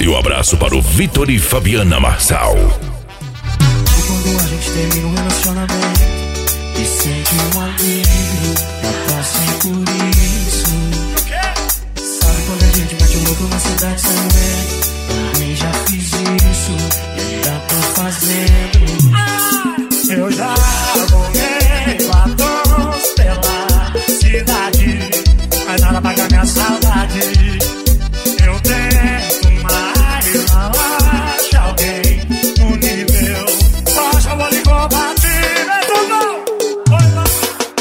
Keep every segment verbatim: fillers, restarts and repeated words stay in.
E um abraço para o Vitor e Fabiana Marçal. E quando a gente termina um relacionamento e sente um alívio, eu passei por isso. Sabe quando a gente bate o louco na cidade sem ver? Também já fiz isso e ainda tô fazendo. Eu já rolei batons pela cidade, mas nada paga minha saudade. Eu tento, mas não acho alguém no nível. Só chamou de combater, é tudo. Oi, não.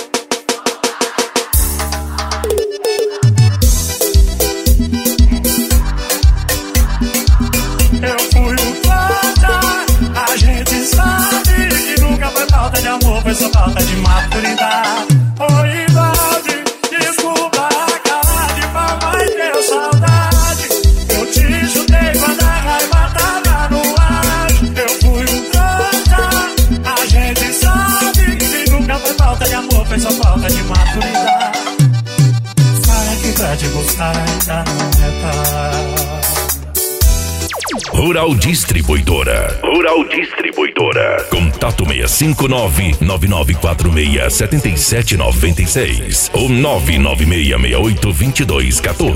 Eu fui o planta, a gente sabe que nunca foi falta de amor, foi só falta de maturidade. Oi, Valde, desculpa a cara de pau, mas deu saudade. Eu te chutei quando a raiva tava no ar. Eu fui um planta, a gente sabe que nunca foi falta de amor, foi só falta de maturidade. Fala que pra te gostar ainda não é tarde. Rural Distribuidora. Rural Distribuidora. Contato seis cinco nove, nove nove quatro seis, sete sete nove seis ou nove nove seis seis oito, dois dois um quatro.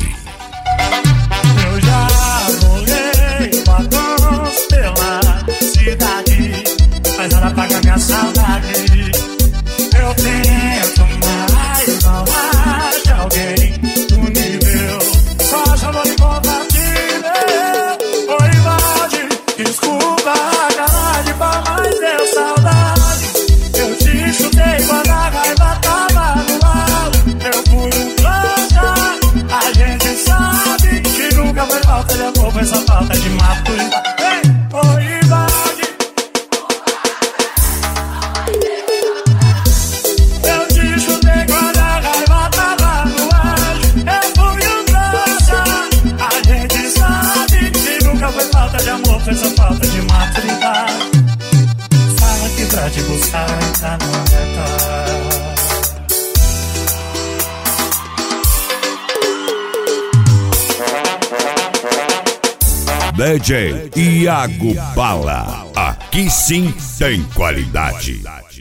Eu já rolei batons pela cidade, mas nada paga minha saudade. Eu tento, mas não acho alguém no nível. Só chamou de compatível. Oi, Valde, desculpa a cara de pau, mas deu saudade. Eu te chutei quando a raiva tava no ar. Eu fui um planta, a gente sabe que nunca foi falta de amor, foi só falta de maturidade. Ei, oi, Valde, eu te chutei quando a raiva tava no ar. Eu fui um planta, a gente sabe que nunca foi falta de amor, foi só falta de maturidade. Fala que pra te buscar ainda não é tarde. D J Iago Bala. Aqui sim tem qualidade.